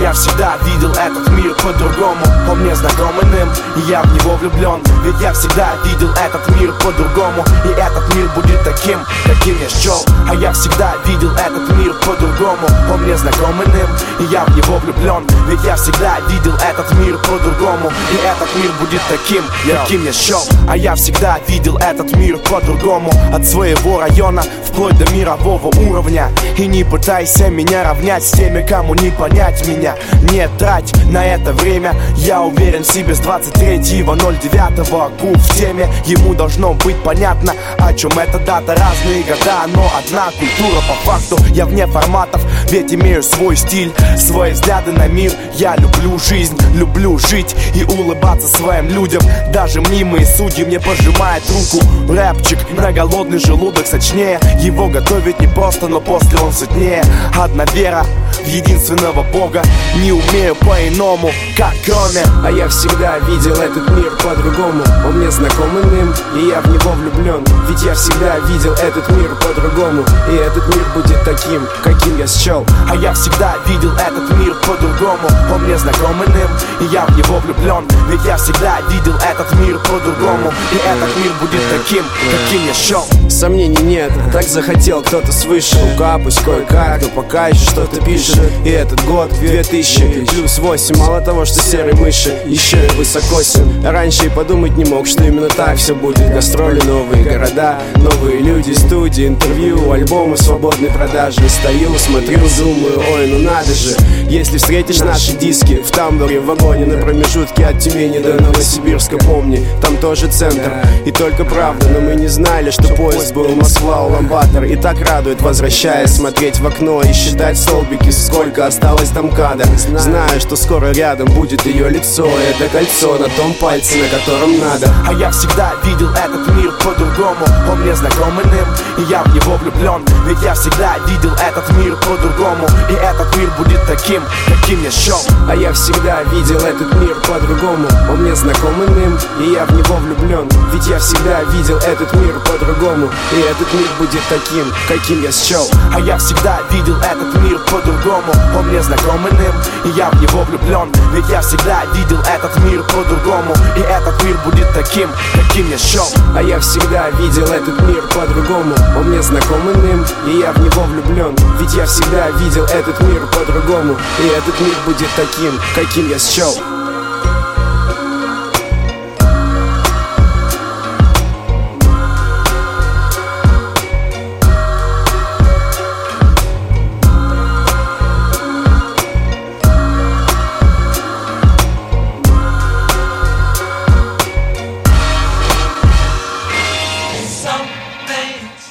я всегда видел этот мир по-другому. Он мне знаком иным, и я в него влюблен. Ведь я всегда видел этот мир по-другому. И этот мир будет таким, каким я счел. А я всегда видел этот мир по-другому. Он мне знаком иным, и я в него влюблен. Ведь я всегда видел этот мир по-другому. И этот мир будет таким, каким я счел. А я всегда видел этот мир по-другому. От своего района вплоть до мирового уровня. И не пытайся меня равнять с теми, кому не понять меня. Не трать на это время. Я уверен в себе с 23.09. Куб в теме, ему должно быть понятно, о чем эта дата. Разные года, но одна культура по факту. Я вне форматов, ведь имею свой стиль, свои взгляды на мир. Я люблю жизнь, люблю жить и улыбаться своим людям. Даже мнимые судьи мне пожимают руку. Рэпчик на голодный желудок сочнее. Его готовить не просто, но после он сытнее. Одна вера в единственного Бога. Не умею по-иному, как кроме. А я всегда видел этот мир по-другому. Он мне знаком иным, и я в него влюблен. Ведь я всегда видел этот мир по-другому. И этот мир будет таким, каким я счел. А я всегда видел этот мир по-другому. Он мне знаком иным, и я в него влюблен. Ведь я всегда видел этот мир по-другому. И этот мир будет таким, каким я счел. Сомнений нет, так захотел кто-то свыше. Рука пусть кое-как, но пока еще что-то пишет. И этот год 2000 плюс 8. Мало того, что серые мыши, еще и высокосен. Раньше и подумать не мог, что именно так все будет. Гастроли, новые города, новые люди, студии, интервью, альбомы свободной продажи. Стою, смотрю, думаю, ой, ну надо же. Если встретишь наши диски в тамбуре, в вагоне на промежутке от Тюмени до Новосибирска, помни, там тоже центр. И только правда, но мы не знали, что поезд был Москва-Улан-Батор. И так радует, возвращаясь, смотреть в окно и считать столбики, сколько осталось там кадр. Знаю, что скоро рядом будет ее лицо, и это кольцо на том пальце, на котором надо. А я всегда видел этот мир по-другому. Он мне знаком иным, и я в него влюблен. Ведь я всегда видел этот мир по-другому. И этот мир будет таким, каким я счел. А я всегда видел этот мир по-другому. Он мне знаком иным, и я в него влюблен. Ведь я всегда видел этот мир по-другому. И этот мир будет таким, каким я счел. А я всегда видел этот мир по-другому. Он мне знаком иным, и я в него влюблен. Ведь я всегда видел этот мир по-другому. И этот мир будет таким, каким я счел. А я всегда видел этот мир по-другому. Он мне знаком иным, и я в него влюблен. Ведь я всегда видел этот мир по-другому. И этот мир будет таким, каким я счел. Something